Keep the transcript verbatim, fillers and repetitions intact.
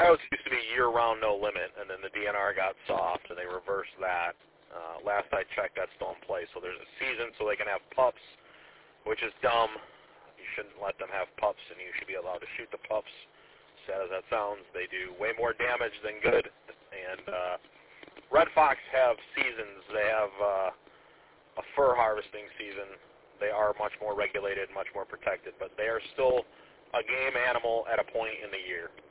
coyotes used to be year-round no limit, and then the D N R got soft, and they reversed that. Uh, last I checked, that's still in place. So there's a season so they can have pups, which is dumb. You shouldn't let them have pups, and you should be allowed to shoot the pups. Sad as that sounds, they do way more damage than good. And uh, red fox have seasons. They have uh, a fur harvesting season. They are much more regulated, much more protected, but they are still a game animal at a point in the year.